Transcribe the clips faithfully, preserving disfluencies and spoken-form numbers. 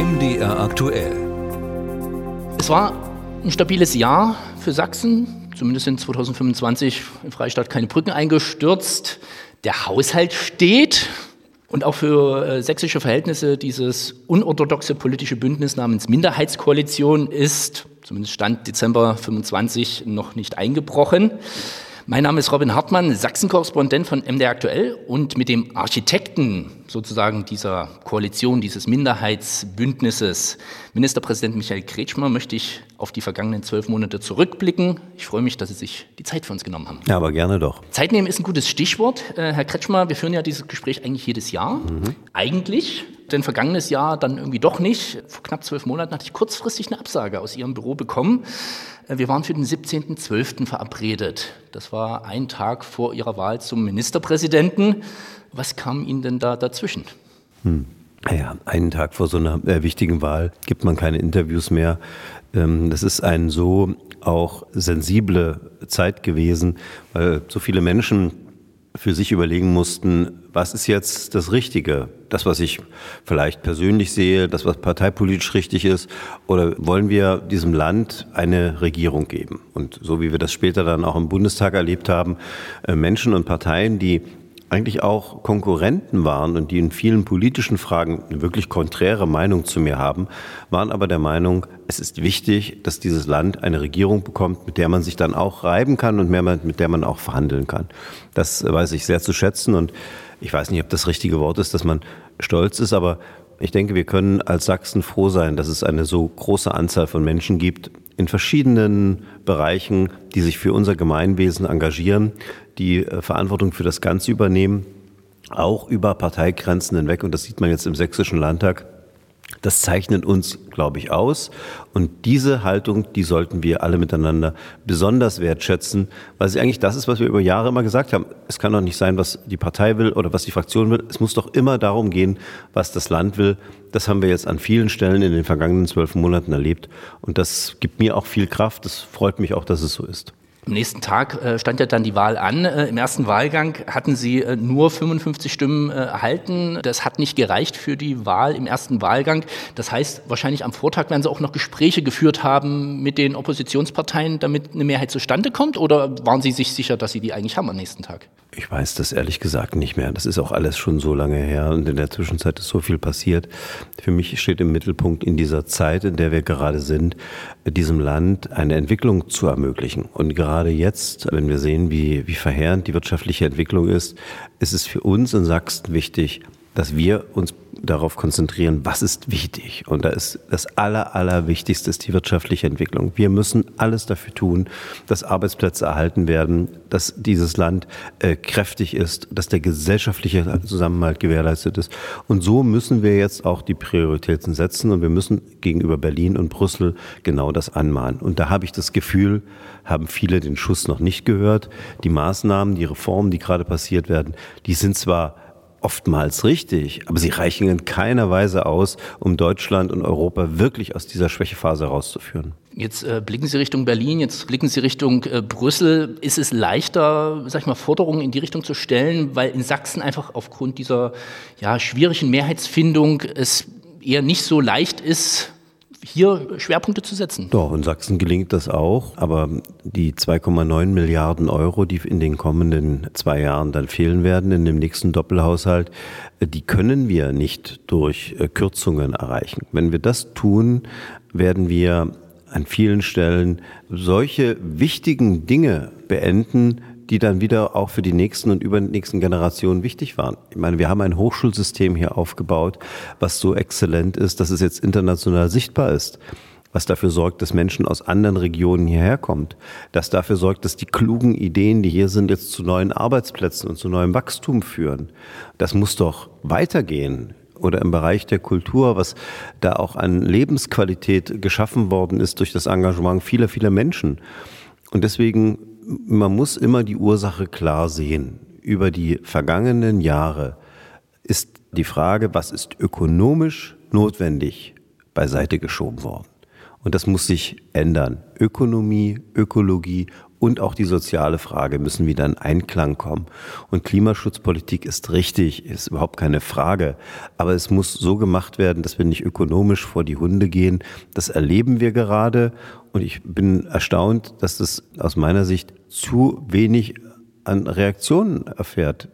M D R aktuell. Es war ein stabiles Jahr für Sachsen. Zumindest sind zweitausendfünfundzwanzig im Freistaat keine Brücken eingestürzt. Der Haushalt steht. Und auch für äh, sächsische Verhältnisse dieses unorthodoxe politische Bündnis namens Minderheitskoalition ist, zumindest Stand Dezember fünfundzwanzig, noch nicht eingebrochen. Mein Name ist Robin Hartmann, Sachsen-Korrespondent von M D R aktuell, und mit dem Architekten sozusagen dieser Koalition, dieses Minderheitsbündnisses, Ministerpräsident Michael Kretschmer, möchte ich auf die vergangenen zwölf Monate zurückblicken. Ich freue mich, dass Sie sich die Zeit für uns genommen haben. Ja, aber gerne doch. Zeit nehmen ist ein gutes Stichwort. Äh, Herr Kretschmer, wir führen ja dieses Gespräch eigentlich jedes Jahr. Mhm. Eigentlich, denn vergangenes Jahr dann irgendwie doch nicht. Vor knapp zwölf Monaten hatte ich kurzfristig eine Absage aus Ihrem Büro bekommen. Wir waren für den siebzehnten zwölften verabredet. Das war ein Tag vor Ihrer Wahl zum Ministerpräsidenten. Was kam Ihnen denn da dazwischen? Hm. Ja, einen Tag vor so einer äh, wichtigen Wahl gibt man keine Interviews mehr. Ähm, das ist eine so auch sensible Zeit gewesen, weil so viele Menschen für sich überlegen mussten, was ist jetzt das Richtige? Das, was ich vielleicht persönlich sehe, das, was parteipolitisch richtig ist, oder wollen wir diesem Land eine Regierung geben? Und so wie wir das später dann auch im Bundestag erlebt haben, Menschen und Parteien, die eigentlich auch Konkurrenten waren und die in vielen politischen Fragen eine wirklich konträre Meinung zu mir haben, waren aber der Meinung, es ist wichtig, dass dieses Land eine Regierung bekommt, mit der man sich dann auch reiben kann und mit der man auch verhandeln kann. Das weiß ich sehr zu schätzen, und ich weiß nicht, ob das richtige Wort ist, dass man stolz ist, aber ich denke, wir können als Sachsen froh sein, dass es eine so große Anzahl von Menschen gibt in verschiedenen Bereichen, die sich für unser Gemeinwesen engagieren, die Verantwortung für das Ganze übernehmen, auch über Parteigrenzen hinweg. Und das sieht man jetzt im Sächsischen Landtag. Das zeichnet uns, glaube ich, aus. Und diese Haltung, die sollten wir alle miteinander besonders wertschätzen, weil sie eigentlich das ist, was wir über Jahre immer gesagt haben. Es kann doch nicht sein, was die Partei will oder was die Fraktion will. Es muss doch immer darum gehen, was das Land will. Das haben wir jetzt an vielen Stellen in den vergangenen zwölf Monaten erlebt. Und das gibt mir auch viel Kraft. Das freut mich auch, dass es so ist. Am nächsten Tag äh, stand ja dann die Wahl an. Äh, Im ersten Wahlgang hatten Sie äh, nur fünfundfünfzig Stimmen äh, erhalten. Das hat nicht gereicht für die Wahl im ersten Wahlgang. Das heißt, wahrscheinlich am Vortag werden Sie auch noch Gespräche geführt haben mit den Oppositionsparteien, damit eine Mehrheit zustande kommt? Oder waren Sie sich sicher, dass Sie die eigentlich haben am nächsten Tag? Ich weiß das ehrlich gesagt nicht mehr. Das ist auch alles schon so lange her, und in der Zwischenzeit ist so viel passiert. Für mich steht im Mittelpunkt in dieser Zeit, in der wir gerade sind, diesem Land eine Entwicklung zu ermöglichen. Und gerade jetzt, wenn wir sehen, wie, wie verheerend die wirtschaftliche Entwicklung ist, ist es für uns in Sachsen wichtig, dass wir uns darauf konzentrieren, was ist wichtig. Und da ist das Aller, Allerwichtigste ist die wirtschaftliche Entwicklung. Wir müssen alles dafür tun, dass Arbeitsplätze erhalten werden, dass dieses Land äh, kräftig ist, dass der gesellschaftliche Zusammenhalt gewährleistet ist. Und so müssen wir jetzt auch die Prioritäten setzen, und wir müssen gegenüber Berlin und Brüssel genau das anmahnen. Und da habe ich das Gefühl, haben viele den Schuss noch nicht gehört. Die Maßnahmen, die Reformen, die gerade passiert werden, die sind zwar oftmals richtig, aber sie reichen in keiner Weise aus, um Deutschland und Europa wirklich aus dieser Schwächephase herauszuführen. Jetzt äh, blicken Sie Richtung Berlin, jetzt blicken Sie Richtung äh, Brüssel. Ist es leichter, sag ich mal, Forderungen in die Richtung zu stellen, weil in Sachsen einfach aufgrund dieser ja, schwierigen Mehrheitsfindung es eher nicht so leicht ist, hier Schwerpunkte zu setzen? Doch, in Sachsen gelingt das auch, aber die zwei Komma neun Milliarden Euro, die in den kommenden zwei Jahren dann fehlen werden in dem nächsten Doppelhaushalt, die können wir nicht durch Kürzungen erreichen. Wenn wir das tun, werden wir an vielen Stellen solche wichtigen Dinge beenden, die dann wieder auch für die nächsten und übernächsten Generationen wichtig waren. Ich meine, wir haben ein Hochschulsystem hier aufgebaut, was so exzellent ist, dass es jetzt international sichtbar ist, was dafür sorgt, dass Menschen aus anderen Regionen hierher kommen, das dafür sorgt, dass die klugen Ideen, die hier sind, jetzt zu neuen Arbeitsplätzen und zu neuem Wachstum führen. Das muss doch weitergehen. Oder im Bereich der Kultur, was da auch an Lebensqualität geschaffen worden ist durch das Engagement vieler, vieler Menschen. Und deswegen, man muss immer die Ursache klar sehen. Über die vergangenen Jahre ist die Frage, was ist ökonomisch notwendig, beiseite geschoben worden. Und das muss sich ändern. Ökonomie, Ökologie und auch die soziale Frage müssen wieder in Einklang kommen. Und Klimaschutzpolitik ist richtig, ist überhaupt keine Frage. Aber es muss so gemacht werden, dass wir nicht ökonomisch vor die Hunde gehen. Das erleben wir gerade. Und ich bin erstaunt, dass das aus meiner Sicht zu wenig an Reaktionen erfährt.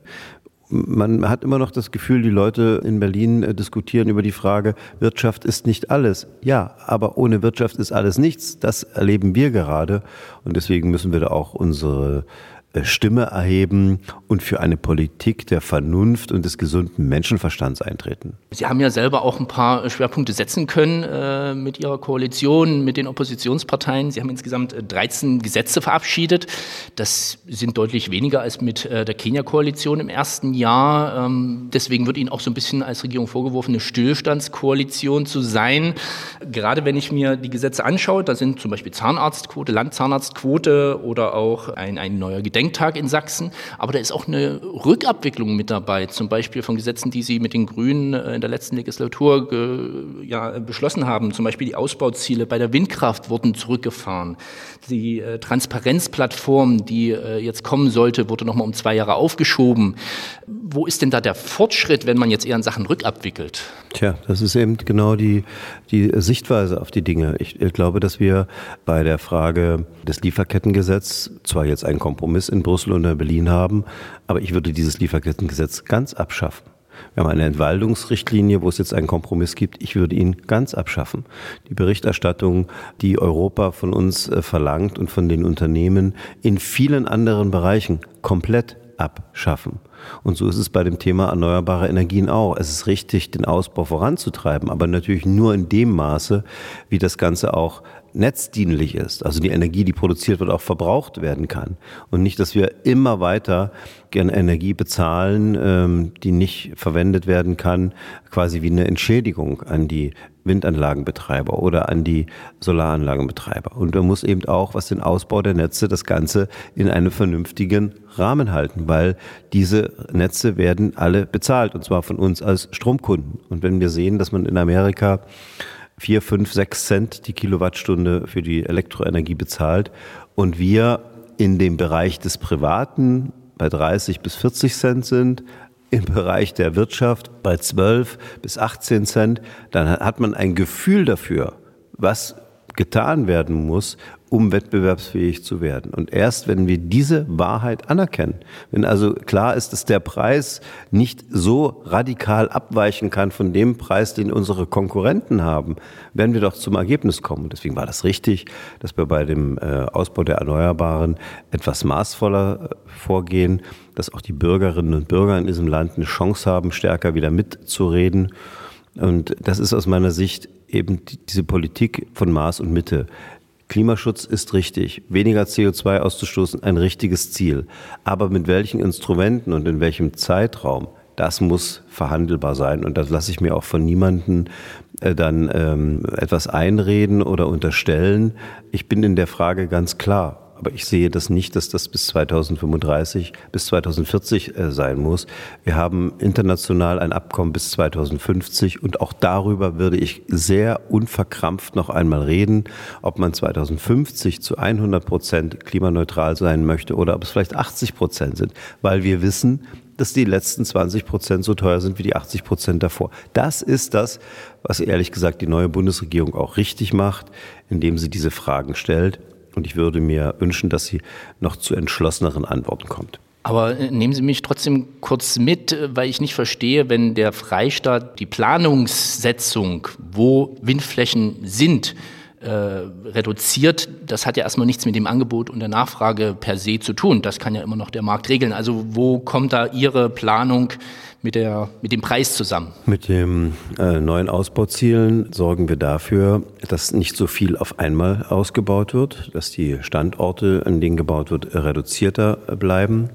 Man hat immer noch das Gefühl, die Leute in Berlin äh, diskutieren über die Frage, Wirtschaft ist nicht alles. Ja, aber ohne Wirtschaft ist alles nichts. Das erleben wir gerade. Und deswegen müssen wir da auch unsere äh, Stimme erheben und für eine Politik der Vernunft und des gesunden Menschenverstands eintreten. Sie haben ja selber auch ein paar Schwerpunkte setzen können äh, mit Ihrer Koalition, mit den Oppositionsparteien. Sie haben insgesamt dreizehn Gesetze verabschiedet. Das sind deutlich weniger als mit äh, der Kenia-Koalition im ersten Jahr. Ähm, deswegen wird Ihnen auch so ein bisschen als Regierung vorgeworfen, eine Stillstandskoalition zu sein. Gerade wenn ich mir die Gesetze anschaue, da sind zum Beispiel Zahnarztquote, Landzahnarztquote oder auch ein, ein neuer Gedenktag in Sachsen. Aber da ist auch eine Rückabwicklung mit dabei, zum Beispiel von Gesetzen, die Sie mit den Grünen in der letzten Legislatur ge, ja, beschlossen haben. Zum Beispiel die Ausbauziele bei der Windkraft wurden zurückgefahren. Die äh, Transparenzplattform, die äh, jetzt kommen sollte, wurde nochmal um zwei Jahre aufgeschoben. Wo ist denn da der Fortschritt, wenn man jetzt eher in Sachen rückabwickelt? Tja, das ist eben genau die, die Sichtweise auf die Dinge. Ich, ich glaube, dass wir bei der Frage des Lieferkettengesetzes zwar jetzt einen Kompromiss in Brüssel und in Berlin haben, aber ich würde dieses Lieferkettengesetz ganz abschaffen. Wir haben eine Entwaldungsrichtlinie, wo es jetzt einen Kompromiss gibt. Ich würde ihn ganz abschaffen. Die Berichterstattung, die Europa von uns verlangt und von den Unternehmen in vielen anderen Bereichen komplett abschaffen. Und so ist es bei dem Thema erneuerbare Energien auch. Es ist richtig, den Ausbau voranzutreiben, aber natürlich nur in dem Maße, wie das Ganze auch netzdienlich ist. Also die Energie, die produziert wird, auch verbraucht werden kann. Und nicht, dass wir immer weiter gerne Energie bezahlen, ähm, die nicht verwendet werden kann, quasi wie eine Entschädigung an die Windanlagenbetreiber oder an die Solaranlagenbetreiber. Und man muss eben auch, was den Ausbau der Netze, das Ganze in einem vernünftigen Rahmen halten, weil diese Netze werden alle bezahlt, und zwar von uns als Stromkunden. Und wenn wir sehen, dass man in Amerika vier, fünf, sechs Cent die Kilowattstunde für die Elektroenergie bezahlt und wir in dem Bereich des Privaten bei dreißig bis vierzig Cent sind, im Bereich der Wirtschaft bei zwölf bis achtzehn Cent, dann hat man ein Gefühl dafür, was getan werden muss, um wettbewerbsfähig zu werden. Und erst wenn wir diese Wahrheit anerkennen, wenn also klar ist, dass der Preis nicht so radikal abweichen kann von dem Preis, den unsere Konkurrenten haben, werden wir doch zum Ergebnis kommen. Und deswegen war das richtig, dass wir bei dem äh, Ausbau der Erneuerbaren etwas maßvoller äh, vorgehen, dass auch die Bürgerinnen und Bürger in diesem Land eine Chance haben, stärker wieder mitzureden. Und das ist aus meiner Sicht eben diese Politik von Maß und Mitte. Klimaschutz ist richtig, weniger C O zwei auszustoßen, ein richtiges Ziel. Aber mit welchen Instrumenten und in welchem Zeitraum, das muss verhandelbar sein. Und das lasse ich mir auch von niemandem äh, dann ähm, etwas einreden oder unterstellen. Ich bin in der Frage ganz klar. Aber ich sehe das nicht, dass das bis zweitausendfünfunddreißig, bis zweitausendvierzig äh, sein muss. Wir haben international ein Abkommen bis zweitausendfünfzig und auch darüber würde ich sehr unverkrampft noch einmal reden, ob man zweitausendfünfzig zu hundert Prozent klimaneutral sein möchte oder ob es vielleicht achtzig Prozent sind, weil wir wissen, dass die letzten zwanzig Prozent so teuer sind wie die achtzig Prozent davor. Das ist das, was ehrlich gesagt die neue Bundesregierung auch richtig macht, indem sie diese Fragen stellt. Und ich würde mir wünschen, dass sie noch zu entschlosseneren Antworten kommt. Aber nehmen Sie mich trotzdem kurz mit, weil ich nicht verstehe, wenn der Freistaat die Planungssetzung, wo Windflächen sind, äh, reduziert, das hat ja erstmal nichts mit dem Angebot und der Nachfrage per se zu tun. Das kann ja immer noch der Markt regeln. Also wo kommt da Ihre Planung mit, der, mit dem Preis zusammen? Mit den äh, neuen Ausbauzielen sorgen wir dafür, dass nicht so viel auf einmal ausgebaut wird, dass die Standorte, an denen gebaut wird, reduzierter bleiben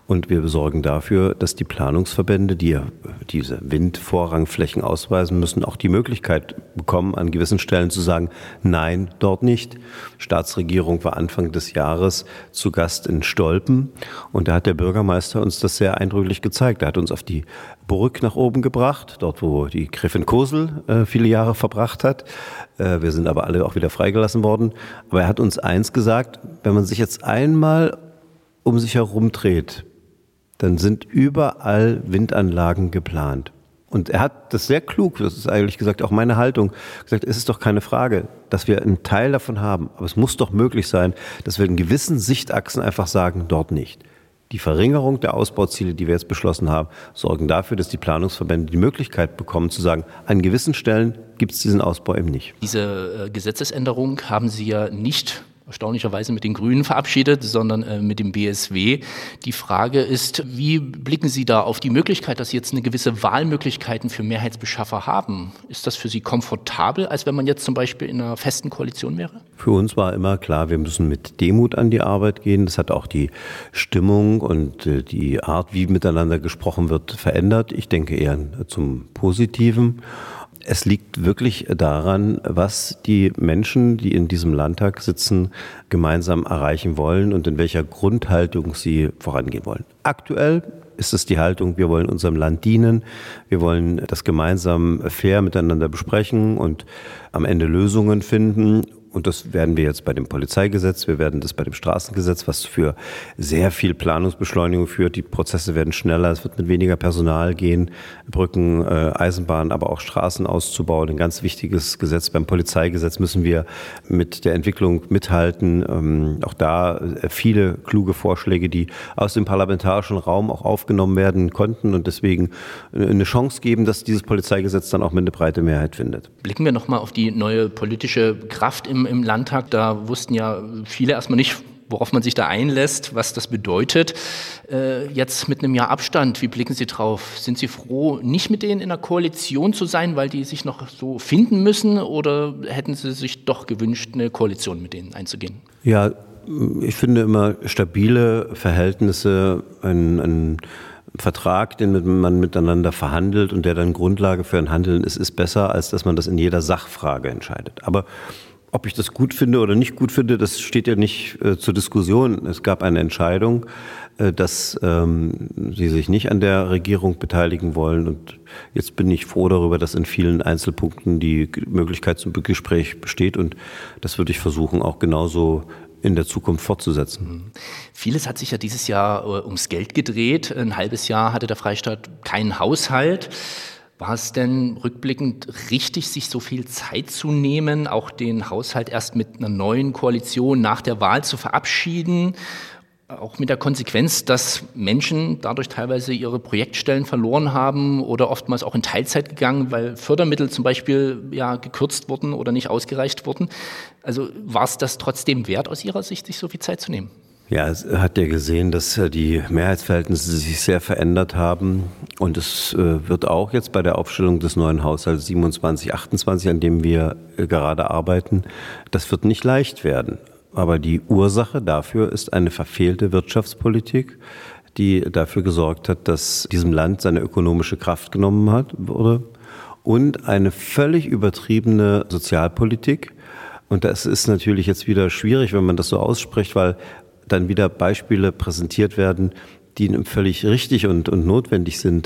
Und wir sorgen dafür, dass die Planungsverbände, die ja diese Windvorrangflächen ausweisen müssen, auch die Möglichkeit bekommen, an gewissen Stellen zu sagen, nein, dort nicht. Die Staatsregierung war Anfang des Jahres zu Gast in Stolpen und da hat der Bürgermeister uns das sehr eindrücklich gezeigt. Er hat uns auf die Burg nach oben gebracht, dort wo die Gräfin Kosel äh, viele Jahre verbracht hat. Äh, wir sind aber alle auch wieder freigelassen worden. Aber er hat uns eins gesagt, wenn man sich jetzt einmal um sich herum dreht, dann sind überall Windanlagen geplant. Und er hat das sehr klug, das ist eigentlich gesagt auch meine Haltung, gesagt, es ist doch keine Frage, dass wir einen Teil davon haben. Aber es muss doch möglich sein, dass wir in gewissen Sichtachsen einfach sagen, dort nicht. Die Verringerung der Ausbauziele, die wir jetzt beschlossen haben, sorgen dafür, dass die Planungsverbände die Möglichkeit bekommen zu sagen, an gewissen Stellen gibt es diesen Ausbau eben nicht. Diese äh, Gesetzesänderung haben Sie ja nicht erstaunlicherweise mit den Grünen verabschiedet, sondern äh, mit dem B S W. Die Frage ist, wie blicken Sie da auf die Möglichkeit, dass Sie jetzt eine gewisse Wahlmöglichkeiten für Mehrheitsbeschaffer haben? Ist das für Sie komfortabel, als wenn man jetzt zum Beispiel in einer festen Koalition wäre? Für uns war immer klar, wir müssen mit Demut an die Arbeit gehen. Das hat auch die Stimmung und äh, die Art, wie miteinander gesprochen wird, verändert. Ich denke eher zum Positiven. Es liegt wirklich daran, was die Menschen, die in diesem Landtag sitzen, gemeinsam erreichen wollen und in welcher Grundhaltung sie vorangehen wollen. Aktuell ist es die Haltung, wir wollen unserem Land dienen, wir wollen das gemeinsam fair miteinander besprechen und am Ende Lösungen finden. Und das werden wir jetzt bei dem Polizeigesetz, wir werden das bei dem Straßengesetz, was für sehr viel Planungsbeschleunigung führt. Die Prozesse werden schneller, es wird mit weniger Personal gehen, Brücken, äh, Eisenbahnen, aber auch Straßen auszubauen. Ein ganz wichtiges Gesetz. Beim Polizeigesetz müssen wir mit der Entwicklung mithalten. Ähm, auch da äh, viele kluge Vorschläge, die aus dem parlamentarischen Raum auch aufgenommen werden konnten und deswegen eine Chance geben, dass dieses Polizeigesetz dann auch mit einer breiten Mehrheit findet. Blicken wir nochmal auf die neue politische Kraft im im Landtag. Da wussten ja viele erstmal nicht, worauf man sich da einlässt, was das bedeutet. Äh, jetzt mit einem Jahr Abstand, wie blicken Sie drauf? Sind Sie froh, nicht mit denen in einer Koalition zu sein, weil die sich noch so finden müssen? Oder hätten Sie sich doch gewünscht, eine Koalition mit denen einzugehen? Ja, ich finde immer stabile Verhältnisse, ein, ein Vertrag, den man miteinander verhandelt und der dann Grundlage für ein Handeln ist, ist besser, als dass man das in jeder Sachfrage entscheidet. Aber ob ich das gut finde oder nicht gut finde, das steht ja nicht äh, zur Diskussion. Es gab eine Entscheidung, äh, dass ähm, sie sich nicht an der Regierung beteiligen wollen. Und jetzt bin ich froh darüber, dass in vielen Einzelpunkten die Möglichkeit zum Gespräch besteht. Und das würde ich versuchen, auch genauso in der Zukunft fortzusetzen. Vieles hat sich ja dieses Jahr äh, ums Geld gedreht. Ein halbes Jahr hatte der Freistaat keinen Haushalt. War es denn rückblickend richtig, sich so viel Zeit zu nehmen, auch den Haushalt erst mit einer neuen Koalition nach der Wahl zu verabschieden? Auch mit der Konsequenz, dass Menschen dadurch teilweise ihre Projektstellen verloren haben oder oftmals auch in Teilzeit gegangen, weil Fördermittel zum Beispiel ja gekürzt wurden oder nicht ausgereicht wurden. Also war es das trotzdem wert, aus Ihrer Sicht, sich so viel Zeit zu nehmen? Ja, es hat ja gesehen, dass die Mehrheitsverhältnisse sich sehr verändert haben. Und es wird auch jetzt bei der Aufstellung des neuen Haushalts siebenundzwanzig achtundzwanzig, an dem wir gerade arbeiten, das wird nicht leicht werden. Aber die Ursache dafür ist eine verfehlte Wirtschaftspolitik, die dafür gesorgt hat, dass diesem Land seine ökonomische Kraft genommen hat, wurde. Und eine völlig übertriebene Sozialpolitik. Und das ist natürlich jetzt wieder schwierig, wenn man das so ausspricht, weil dann wieder Beispiele präsentiert werden, die völlig richtig und, und notwendig sind.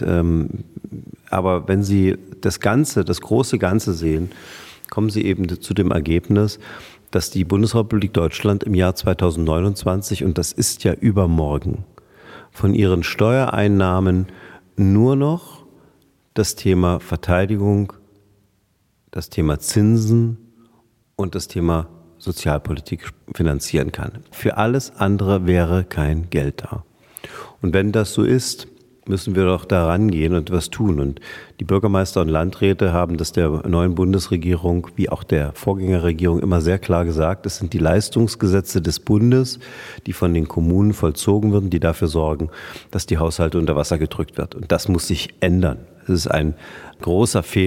Aber wenn Sie das Ganze, das große Ganze sehen, kommen Sie eben zu dem Ergebnis, dass die Bundesrepublik Deutschland im Jahr zweitausendneunundzwanzig, und das ist ja übermorgen, von ihren Steuereinnahmen nur noch das Thema Verteidigung, das Thema Zinsen und das Thema Sozialpolitik finanzieren kann. Für alles andere wäre kein Geld da. Und wenn das so ist, müssen wir doch da rangehen und was tun. Und die Bürgermeister und Landräte haben das der neuen Bundesregierung, wie auch der Vorgängerregierung, immer sehr klar gesagt. Es sind die Leistungsgesetze des Bundes, die von den Kommunen vollzogen werden, die dafür sorgen, dass die Haushalte unter Wasser gedrückt wird. Und das muss sich ändern. Es ist ein großer Fehler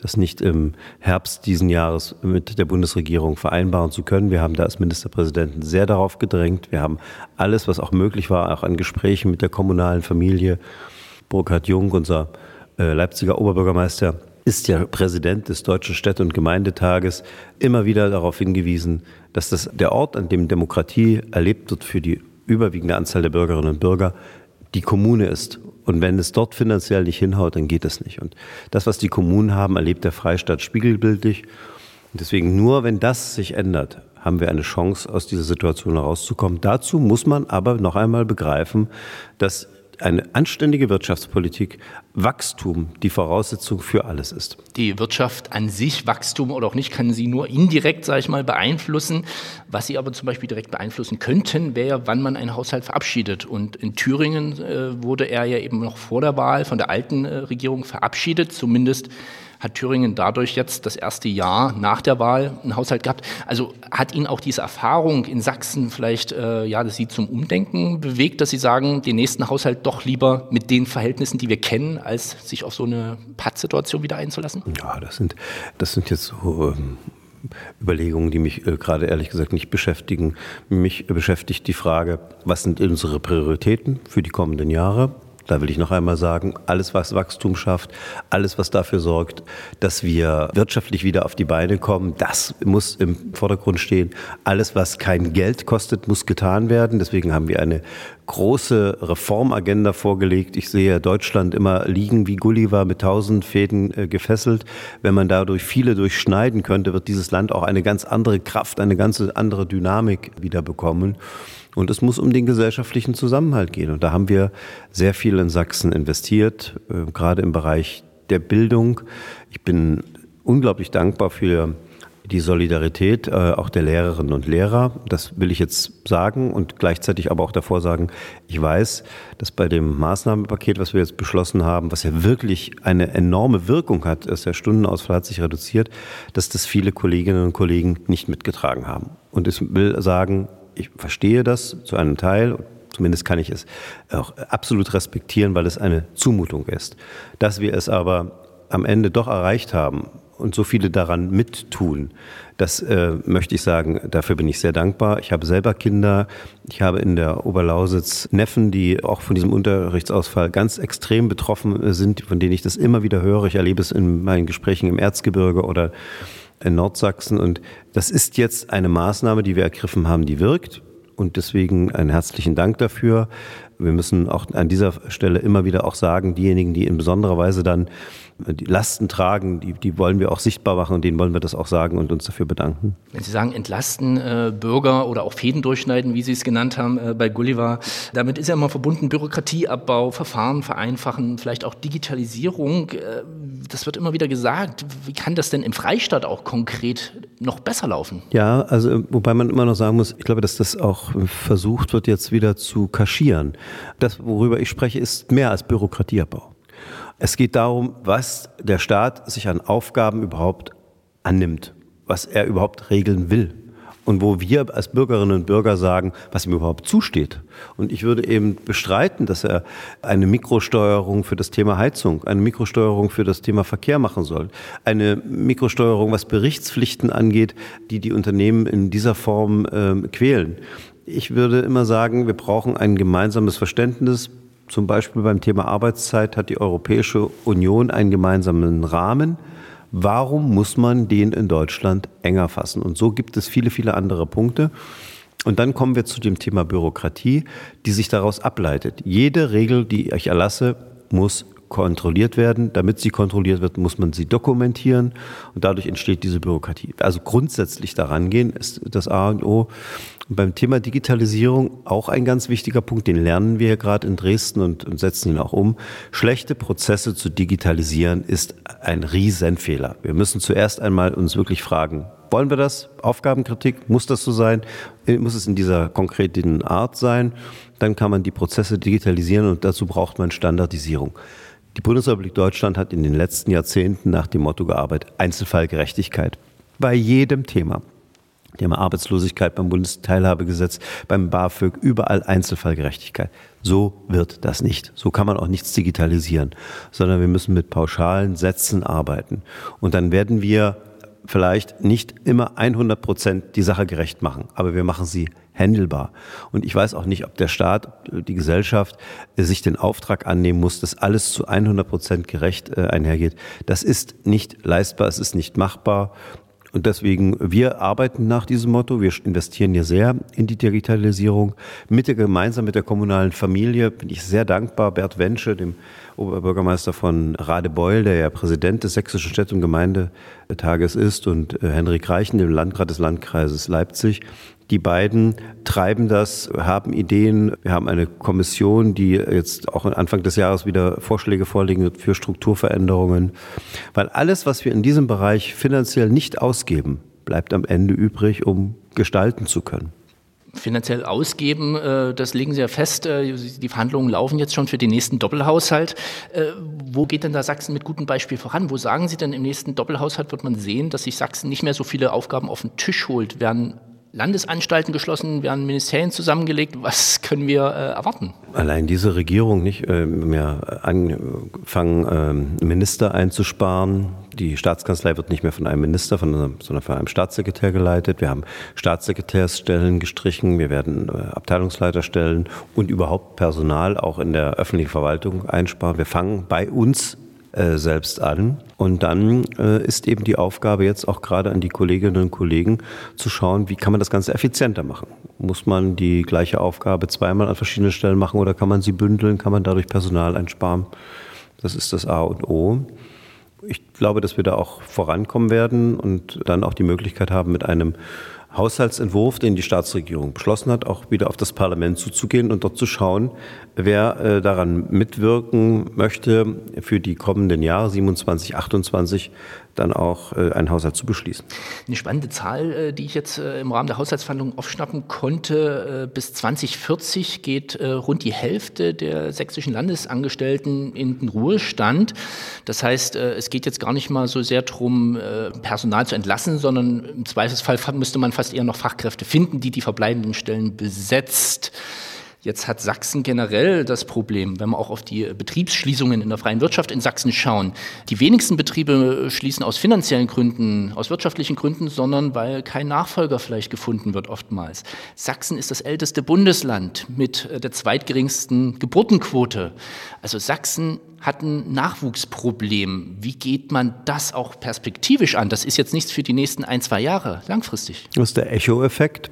das nicht im Herbst diesen Jahres mit der Bundesregierung vereinbaren zu können. Wir haben da als Ministerpräsidenten sehr darauf gedrängt. Wir haben alles, was auch möglich war, auch an Gesprächen mit der kommunalen Familie. Burkhard Jung, unser äh, Leipziger Oberbürgermeister, ist ja Präsident des Deutschen Städte- und Gemeindetages, immer wieder darauf hingewiesen, dass das der Ort, an dem Demokratie erlebt wird für die überwiegende Anzahl der Bürgerinnen und Bürger, die Kommune ist. Und wenn es dort finanziell nicht hinhaut, dann geht es nicht. Und das, was die Kommunen haben, erlebt der Freistaat spiegelbildlich. Und deswegen nur, wenn das sich ändert, haben wir eine Chance, aus dieser Situation herauszukommen. Dazu muss man aber noch einmal begreifen, dass eine anständige Wirtschaftspolitik, Wachstum die Voraussetzung für alles ist. Die Wirtschaft an sich, Wachstum oder auch nicht, kann sie nur indirekt, sage ich mal, beeinflussen. Was sie aber zum Beispiel direkt beeinflussen könnten, wäre, wann man einen Haushalt verabschiedet. Und in Thüringen äh, wurde er ja eben noch vor der Wahl von der alten äh, Regierung verabschiedet. Zumindest hat Thüringen dadurch jetzt das erste Jahr nach der Wahl einen Haushalt gehabt. Also hat ihn auch diese Erfahrung in Sachsen vielleicht, äh, ja, das Sie zum Umdenken bewegt, dass Sie sagen, den nächsten Haushalt doch lieber mit den Verhältnissen, die wir kennen, als sich auf so eine Pattsituation wieder einzulassen? Ja, das sind, das sind jetzt so ähm, Überlegungen, die mich äh, gerade ehrlich gesagt nicht beschäftigen. Mich äh, beschäftigt die Frage, was sind unsere Prioritäten für die kommenden Jahre? Da will ich noch einmal sagen, alles, was Wachstum schafft, alles, was dafür sorgt, dass wir wirtschaftlich wieder auf die Beine kommen, das muss im Vordergrund stehen. Alles, was kein Geld kostet, muss getan werden. Deswegen haben wir eine große Reformagenda vorgelegt. Ich sehe Deutschland immer liegen wie Gulliver mit tausend Fäden äh, gefesselt. Wenn man dadurch viele durchschneiden könnte, wird dieses Land auch eine ganz andere Kraft, eine ganz andere Dynamik wieder bekommen. Und es muss um den gesellschaftlichen Zusammenhalt gehen. Und da haben wir sehr viel in Sachsen investiert, äh, gerade im Bereich der Bildung. Ich bin unglaublich dankbar für die Solidarität äh, auch der Lehrerinnen und Lehrer. Das will ich jetzt sagen und gleichzeitig aber auch davor sagen, ich weiß, dass bei dem Maßnahmenpaket, was wir jetzt beschlossen haben, was ja wirklich eine enorme Wirkung hat, dass der Stundenausfall hat sich reduziert, dass das viele Kolleginnen und Kollegen nicht mitgetragen haben. Und ich will sagen, ich verstehe das zu einem Teil, zumindest kann ich es auch absolut respektieren, weil es eine Zumutung ist. Dass wir es aber am Ende doch erreicht haben und so viele daran mittun, das äh, möchte ich sagen, dafür bin ich sehr dankbar. Ich habe selber Kinder, ich habe in der Oberlausitz Neffen, die auch von diesem Unterrichtsausfall ganz extrem betroffen sind, von denen ich das immer wieder höre. Ich erlebe es in meinen Gesprächen im Erzgebirge oder in Nordsachsen. Und das ist jetzt eine Maßnahme, die wir ergriffen haben, die wirkt. Und deswegen einen herzlichen Dank dafür. Wir müssen auch an dieser Stelle immer wieder auch sagen, diejenigen, die in besonderer Weise dann die Lasten tragen, die, die wollen wir auch sichtbar machen und denen wollen wir das auch sagen und uns dafür bedanken. Wenn Sie sagen, entlasten äh, Bürger oder auch Fäden durchschneiden, wie Sie es genannt haben äh, bei Gulliver, damit ist ja immer verbunden Bürokratieabbau, Verfahren vereinfachen, vielleicht auch Digitalisierung. Äh, das wird immer wieder gesagt. Wie kann das denn im Freistaat auch konkret noch besser laufen? Ja, also wobei man immer noch sagen muss, ich glaube, dass das auch versucht wird, jetzt wieder zu kaschieren. Das, worüber ich spreche, ist mehr als Bürokratieabbau. Es geht darum, was der Staat sich an Aufgaben überhaupt annimmt, was er überhaupt regeln will und wo wir als Bürgerinnen und Bürger sagen, was ihm überhaupt zusteht. Und ich würde eben bestreiten, dass er eine Mikrosteuerung für das Thema Heizung, eine Mikrosteuerung für das Thema Verkehr machen soll, eine Mikrosteuerung, was Berichtspflichten angeht, die die Unternehmen in dieser Form äh, quälen. Ich würde immer sagen, wir brauchen ein gemeinsames Verständnis. Zum Beispiel beim Thema Arbeitszeit hat die Europäische Union einen gemeinsamen Rahmen. Warum muss man den in Deutschland enger fassen? Und so gibt es viele, viele andere Punkte. Und dann kommen wir zu dem Thema Bürokratie, die sich daraus ableitet. Jede Regel, die ich erlasse, muss kontrolliert werden. Damit sie kontrolliert wird, muss man sie dokumentieren und dadurch entsteht diese Bürokratie. Also grundsätzlich daran gehen ist das A und O. Und beim Thema Digitalisierung auch ein ganz wichtiger Punkt, den lernen wir gerade in Dresden und, und setzen ihn auch um. Schlechte Prozesse zu digitalisieren ist ein Riesenfehler. Wir müssen zuerst einmal uns wirklich fragen, wollen wir das? Aufgabenkritik, muss das so sein? Muss es in dieser konkreten Art sein? Dann kann man die Prozesse digitalisieren und dazu braucht man Standardisierung. Die Bundesrepublik Deutschland hat in den letzten Jahrzehnten nach dem Motto gearbeitet, Einzelfallgerechtigkeit. Bei jedem Thema. Thema Arbeitslosigkeit, beim Bundesteilhabegesetz, beim BAföG, überall Einzelfallgerechtigkeit. So wird das nicht. So kann man auch nichts digitalisieren, sondern wir müssen mit pauschalen Sätzen arbeiten. Und dann werden wir vielleicht nicht immer hundert Prozent die Sache gerecht machen, aber wir machen sie handelbar. Und ich weiß auch nicht, ob der Staat, die Gesellschaft sich den Auftrag annehmen muss, dass alles zu hundert Prozent gerecht einhergeht. Das ist nicht leistbar, es ist nicht machbar. Und deswegen, wir arbeiten nach diesem Motto, wir investieren hier sehr in die Digitalisierung. Mit der, gemeinsam mit der kommunalen Familie bin ich sehr dankbar, Bert Wensche, dem Oberbürgermeister von Radebeul, der ja Präsident des Sächsischen Städte- und Gemeindetages ist, und äh, Henrik Reichen, dem Landrat des Landkreises Leipzig. Die beiden treiben das, haben Ideen. Wir haben eine Kommission, die jetzt auch Anfang des Jahres wieder Vorschläge vorlegen wird für Strukturveränderungen. Weil alles, was wir in diesem Bereich finanziell nicht ausgeben, bleibt am Ende übrig, um gestalten zu können. Finanziell ausgeben, das legen Sie ja fest. Die Verhandlungen laufen jetzt schon für den nächsten Doppelhaushalt. Wo geht denn da Sachsen mit gutem Beispiel voran? Wo sagen Sie denn, im nächsten Doppelhaushalt wird man sehen, dass sich Sachsen nicht mehr so viele Aufgaben auf den Tisch holt? Werden Landesanstalten geschlossen, werden Ministerien zusammengelegt? Was können wir äh, erwarten? Allein diese Regierung nicht äh, mehr anfangen, äh, Minister einzusparen. Die Staatskanzlei wird nicht mehr von einem Minister, von einem, sondern von einem Staatssekretär geleitet. Wir haben Staatssekretärsstellen gestrichen. Wir werden äh, Abteilungsleiterstellen und überhaupt Personal auch in der öffentlichen Verwaltung einsparen. Wir fangen bei uns Äh, selbst an. Und dann äh, ist eben die Aufgabe jetzt auch gerade an die Kolleginnen und Kollegen zu schauen, wie kann man das Ganze effizienter machen? Muss man die gleiche Aufgabe zweimal an verschiedenen Stellen machen oder kann man sie bündeln? Kann man dadurch Personal einsparen? Das ist das A und O. Ich glaube, dass wir da auch vorankommen werden und dann auch die Möglichkeit haben, mit einem Haushaltsentwurf, den die Staatsregierung beschlossen hat, auch wieder auf das Parlament zuzugehen und dort zu schauen, wer äh, daran mitwirken möchte, für die kommenden Jahre siebenundzwanzig, achtundzwanzig dann auch äh, einen Haushalt zu beschließen. Eine spannende Zahl, äh, die ich jetzt äh, im Rahmen der Haushaltsverhandlungen aufschnappen konnte, äh, bis zwanzig vierzig geht äh, rund die Hälfte der sächsischen Landesangestellten in den Ruhestand. Das heißt, äh, es geht jetzt gar nicht mal so sehr darum, äh, Personal zu entlassen, sondern im Zweifelsfall müsste man fast eher noch Fachkräfte finden, die die verbleibenden Stellen besetzt. Jetzt hat Sachsen generell das Problem, wenn wir auch auf die Betriebsschließungen in der freien Wirtschaft in Sachsen schauen. Die wenigsten Betriebe schließen aus finanziellen Gründen, aus wirtschaftlichen Gründen, sondern weil kein Nachfolger vielleicht gefunden wird oftmals. Sachsen ist das älteste Bundesland mit der zweitgeringsten Geburtenquote. Also Sachsen hat ein Nachwuchsproblem. Wie geht man das auch perspektivisch an? Das ist jetzt nichts für die nächsten ein, zwei Jahre, langfristig. Das ist der Echo-Effekt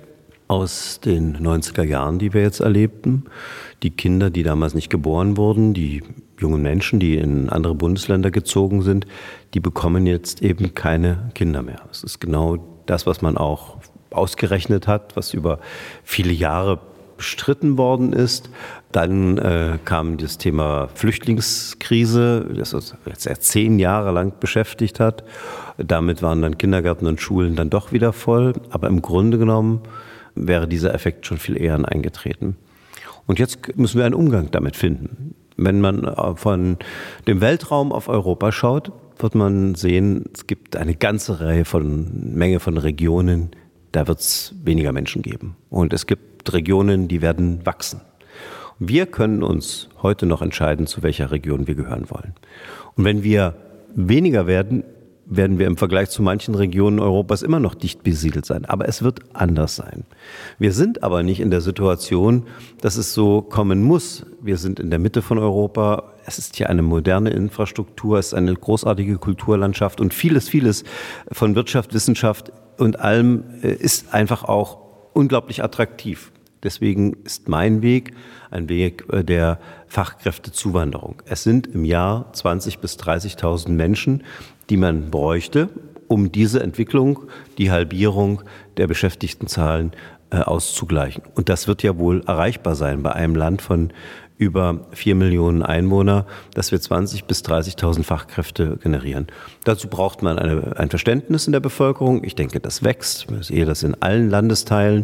aus den neunziger Jahren, die wir jetzt erlebten. Die Kinder, die damals nicht geboren wurden, die jungen Menschen, die in andere Bundesländer gezogen sind, die bekommen jetzt eben keine Kinder mehr. Das ist genau das, was man auch ausgerechnet hat, was über viele Jahre bestritten worden ist. Dann äh, kam das Thema Flüchtlingskrise, das uns jetzt seit zehn Jahre lang beschäftigt hat. Damit waren dann Kindergärten und Schulen dann doch wieder voll. Aber im Grunde genommen wäre dieser Effekt schon viel eher eingetreten. Und jetzt müssen wir einen Umgang damit finden. Wenn man von dem Weltraum auf Europa schaut, wird man sehen, es gibt eine ganze Reihe von Menge von Regionen, da wird es weniger Menschen geben. Und es gibt Regionen, die werden wachsen. Wir können uns heute noch entscheiden, zu welcher Region wir gehören wollen. Und wenn wir weniger werden, werden wir im Vergleich zu manchen Regionen Europas immer noch dicht besiedelt sein. Aber es wird anders sein. Wir sind aber nicht in der Situation, dass es so kommen muss. Wir sind in der Mitte von Europa. Es ist hier eine moderne Infrastruktur, es ist eine großartige Kulturlandschaft und vieles, vieles von Wirtschaft, Wissenschaft und allem ist einfach auch unglaublich attraktiv. Deswegen ist mein Weg ein Weg der Fachkräftezuwanderung. Es sind im Jahr zwanzigtausend bis dreißigtausend Menschen, die man bräuchte, um diese Entwicklung, die Halbierung der Beschäftigtenzahlen äh, auszugleichen. Und das wird ja wohl erreichbar sein bei einem Land von über vier Millionen Einwohner, dass wir zwanzigtausend bis dreißigtausend Fachkräfte generieren. Dazu braucht man eine, ein Verständnis in der Bevölkerung. Ich denke, das wächst. Ich sehe das in allen Landesteilen.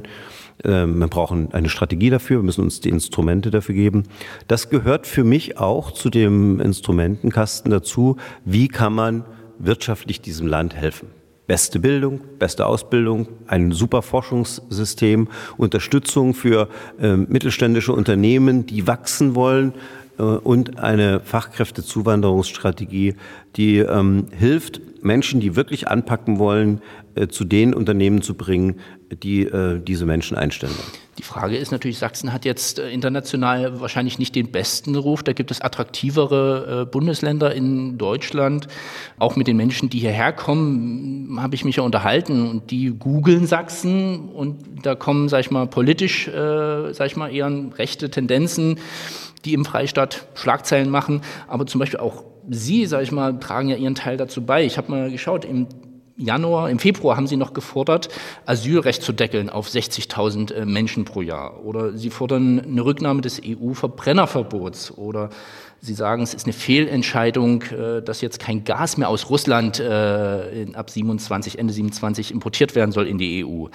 Wir brauchen eine Strategie dafür, wir müssen uns die Instrumente dafür geben. Das gehört für mich auch zu dem Instrumentenkasten dazu. Wie kann man wirtschaftlich diesem Land helfen? Beste Bildung, beste Ausbildung, ein super Forschungssystem, Unterstützung für äh, mittelständische Unternehmen, die wachsen wollen äh, und eine Fachkräftezuwanderungsstrategie, die ähm, hilft, Menschen, die wirklich anpacken wollen, äh, zu den Unternehmen zu bringen, die äh, diese Menschen einstellen. Die Frage ist natürlich, Sachsen hat jetzt äh, international wahrscheinlich nicht den besten Ruf. Da gibt es attraktivere äh, Bundesländer in Deutschland. Auch mit den Menschen, die hierher kommen, habe ich mich ja unterhalten. Und die googeln Sachsen und da kommen, sag ich mal, politisch, äh, sag ich mal, eher rechte Tendenzen, die im Freistaat Schlagzeilen machen. Aber zum Beispiel auch Sie, sag ich mal, tragen ja Ihren Teil dazu bei. Ich habe mal geschaut, im Januar, im Februar haben Sie noch gefordert, Asylrecht zu deckeln auf sechzigtausend Menschen pro Jahr. Oder Sie fordern eine Rücknahme des E U-Verbrennerverbots. Oder Sie sagen, es ist eine Fehlentscheidung, dass jetzt kein Gas mehr aus Russland ab siebenundzwanzig, Ende siebenundzwanzig importiert werden soll in die E U.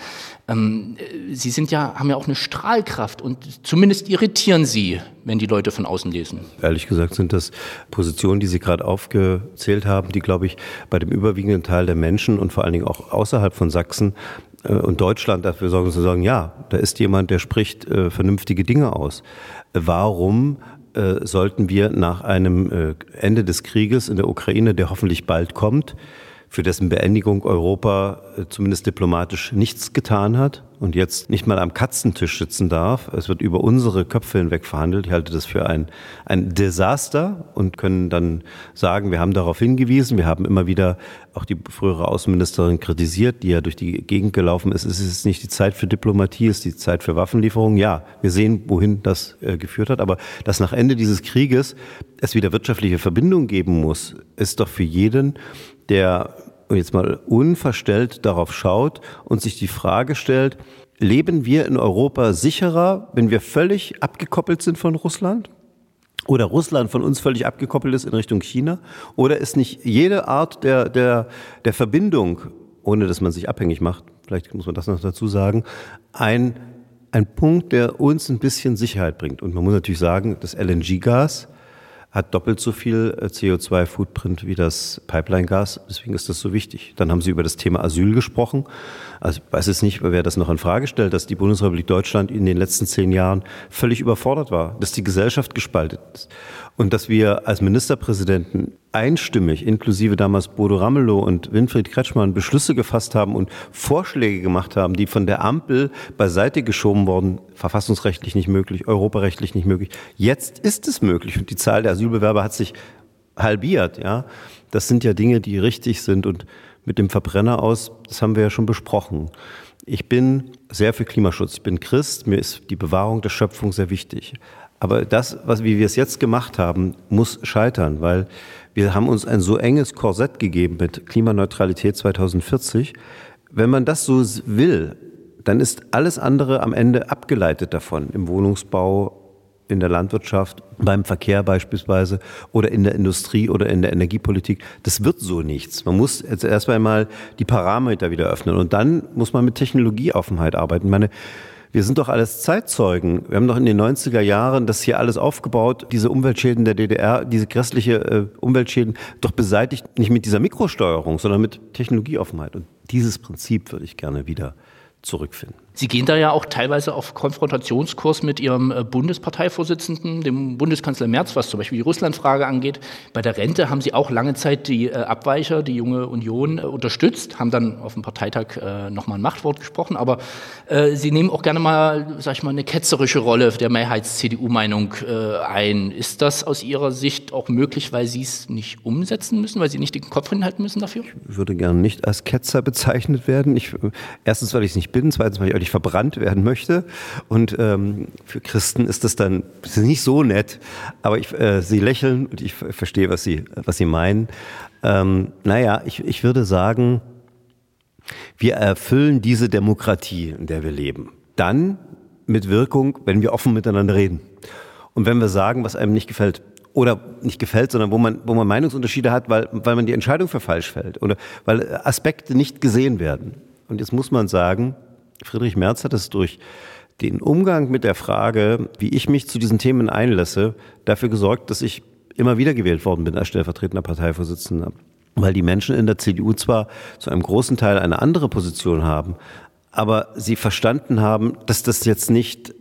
Sie sind ja, haben ja auch eine Strahlkraft und zumindest irritieren Sie, wenn die Leute von außen lesen. Ehrlich gesagt sind das Positionen, die Sie gerade aufgezählt haben, die, glaube ich, bei dem überwiegenden Teil der Menschen und vor allen Dingen auch außerhalb von Sachsen äh, und Deutschland dafür sorgen, zu sagen, ja, da ist jemand, der spricht äh, vernünftige Dinge aus. Äh, warum äh, sollten wir nach einem äh, Ende des Krieges in der Ukraine, der hoffentlich bald kommt, für dessen Beendigung Europa äh, zumindest diplomatisch nichts getan hat und jetzt nicht mal am Katzentisch sitzen darf. Es wird über unsere Köpfe hinweg verhandelt. Ich halte das für ein, ein Desaster und können dann sagen, wir haben darauf hingewiesen. Wir haben immer wieder auch die frühere Außenministerin kritisiert, die ja durch die Gegend gelaufen ist. Es ist nicht die Zeit für Diplomatie, es ist die Zeit für Waffenlieferungen. Ja, wir sehen, wohin das äh, geführt hat. Aber dass nach Ende dieses Krieges es wieder wirtschaftliche Verbindungen geben muss, ist doch für jeden, der jetzt mal unverstellt darauf schaut und sich die Frage stellt, leben wir in Europa sicherer, wenn wir völlig abgekoppelt sind von Russland? Oder Russland von uns völlig abgekoppelt ist in Richtung China? Oder ist nicht jede Art der, der, der Verbindung, ohne dass man sich abhängig macht, vielleicht muss man das noch dazu sagen, ein, ein Punkt, der uns ein bisschen Sicherheit bringt? Und man muss natürlich sagen, das L N G-Gas hat doppelt so viel C O zwei Footprint wie das Pipeline-Gas. Deswegen ist das so wichtig. Dann haben Sie über das Thema Asyl gesprochen. Also ich weiß es nicht, wer das noch in Frage stellt, dass die Bundesrepublik Deutschland in den letzten zehn Jahren völlig überfordert war, dass die Gesellschaft gespalten ist und dass wir als Ministerpräsidenten einstimmig, inklusive damals Bodo Ramelow und Winfried Kretschmann, Beschlüsse gefasst haben und Vorschläge gemacht haben, die von der Ampel beiseite geschoben wurden, verfassungsrechtlich nicht möglich, europarechtlich nicht möglich. Jetzt ist es möglich und die Zahl der Asylbewerber hat sich halbiert. Ja, das sind ja Dinge, die richtig sind und mit dem Verbrenner aus, das haben wir ja schon besprochen. Ich bin sehr für Klimaschutz. Ich bin Christ, mir ist die Bewahrung der Schöpfung sehr wichtig. Aber das, was, wie wir es jetzt gemacht haben, muss scheitern, weil wir haben uns ein so enges Korsett gegeben mit Klimaneutralität zweitausendvierzig. Wenn man das so will, dann ist alles andere am Ende abgeleitet davon, im Wohnungsbau, in der Landwirtschaft, beim Verkehr beispielsweise oder in der Industrie oder in der Energiepolitik. Das wird so nichts. Man muss jetzt erst einmal die Parameter wieder öffnen und dann muss man mit Technologieoffenheit arbeiten. Ich meine, wir sind doch alles Zeitzeugen. Wir haben doch in den neunziger Jahren das hier alles aufgebaut, diese Umweltschäden der D D R, diese grässliche äh, Umweltschäden doch beseitigt, nicht mit dieser Mikrosteuerung, sondern mit Technologieoffenheit. Und dieses Prinzip würde ich gerne wieder zurückfinden. Sie gehen da ja auch teilweise auf Konfrontationskurs mit Ihrem Bundesparteivorsitzenden, dem Bundeskanzler Merz, was zum Beispiel die Russlandfrage angeht. Bei der Rente haben Sie auch lange Zeit die Abweicher, die Junge Union, unterstützt, haben dann auf dem Parteitag nochmal ein Machtwort gesprochen. Aber Sie nehmen auch gerne mal, sag ich mal, eine ketzerische Rolle der Mehrheits-C D U-Meinung ein. Ist das aus Ihrer Sicht auch möglich, weil Sie es nicht umsetzen müssen, weil Sie nicht den Kopf hinhalten müssen dafür? Ich würde gerne nicht als Ketzer bezeichnet werden. Ich, erstens, weil ich es nicht bin, zweitens, weil ich auch nicht verbrannt werden möchte. Und ähm, für Christen ist das dann das ist nicht so nett. Aber ich, äh, sie lächeln und ich verstehe, was sie, was sie meinen. Ähm, naja, ich, ich würde sagen, wir erfüllen diese Demokratie, in der wir leben. Dann mit Wirkung, wenn wir offen miteinander reden. Und wenn wir sagen, was einem nicht gefällt. Oder nicht gefällt, sondern wo man, wo man Meinungsunterschiede hat, weil, weil man die Entscheidung für falsch fällt. Oder weil Aspekte nicht gesehen werden. Und jetzt muss man sagen, Friedrich Merz hat es durch den Umgang mit der Frage, wie ich mich zu diesen Themen einlasse, dafür gesorgt, dass ich immer wieder gewählt worden bin als stellvertretender Parteivorsitzender. weil die Menschen in der C D U zwar zu einem großen Teil eine andere Position haben, aber sie verstanden haben, dass das jetzt nicht,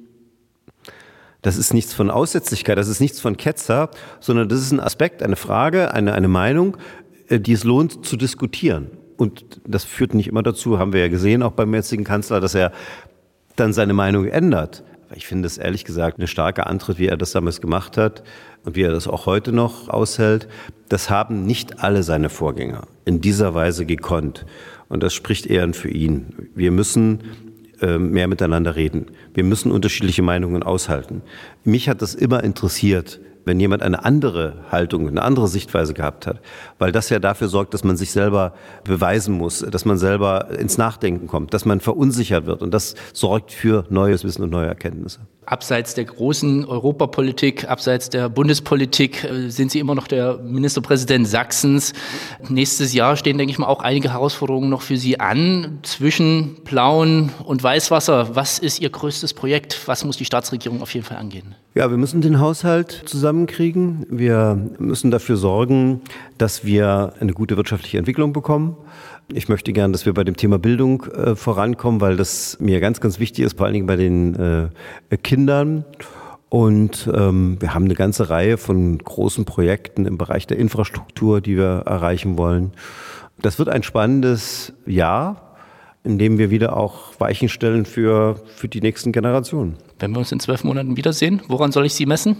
das ist nichts von Aussätzlichkeit, das ist nichts von Ketzer, sondern das ist ein Aspekt, eine Frage, eine, eine Meinung, die es lohnt zu diskutieren. Und das führt nicht immer dazu, haben wir ja gesehen, auch beim jetzigen Kanzler, dass er dann seine Meinung ändert. Ich finde es ehrlich gesagt eine starke Antritt, wie er das damals gemacht hat und wie er das auch heute noch aushält. Das haben nicht alle seine Vorgänger in dieser Weise gekonnt. Und das spricht eher für ihn. Wir müssen äh, mehr miteinander reden. Wir müssen unterschiedliche Meinungen aushalten. Mich hat das immer interessiert, wenn jemand eine andere Haltung, eine andere Sichtweise gehabt hat, weil das ja dafür sorgt, dass man sich selber beweisen muss, dass man selber ins Nachdenken kommt, dass man verunsichert wird und das sorgt für neues Wissen und neue Erkenntnisse. Abseits der großen Europapolitik, abseits der Bundespolitik sind Sie immer noch der Ministerpräsident Sachsens. Nächstes Jahr stehen, denke ich mal, auch einige Herausforderungen noch für Sie an. Zwischen Plauen und Weißwasser, was ist Ihr größtes Projekt? Was muss die Staatsregierung auf jeden Fall angehen? Ja, wir müssen den Haushalt zusammenkriegen. Wir müssen dafür sorgen, dass wir eine gute wirtschaftliche Entwicklung bekommen. Ich möchte gern, dass wir bei dem Thema Bildung äh, vorankommen, weil das mir ganz, ganz wichtig ist, vor allen Dingen bei den äh, Kindern. Und ähm, wir haben eine ganze Reihe von großen Projekten im Bereich der Infrastruktur, die wir erreichen wollen. Das wird ein spannendes Jahr, in dem wir wieder auch Weichen stellen für, für die nächsten Generationen. Wenn wir uns in zwölf Monaten wiedersehen, woran soll ich Sie messen?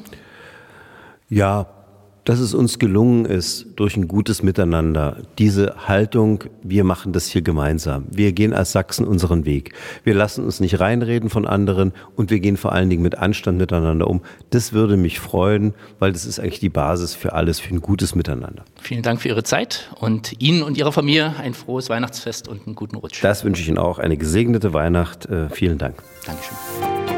Ja, dass es uns gelungen ist, durch ein gutes Miteinander, diese Haltung, wir machen das hier gemeinsam. Wir gehen als Sachsen unseren Weg. Wir lassen uns nicht reinreden von anderen und wir gehen vor allen Dingen mit Anstand miteinander um. Das würde mich freuen, weil das ist eigentlich die Basis für alles, für ein gutes Miteinander. Vielen Dank für Ihre Zeit und Ihnen und Ihrer Familie ein frohes Weihnachtsfest und einen guten Rutsch. Das wünsche ich Ihnen auch. Eine gesegnete Weihnacht. Äh, vielen Dank. Dankeschön.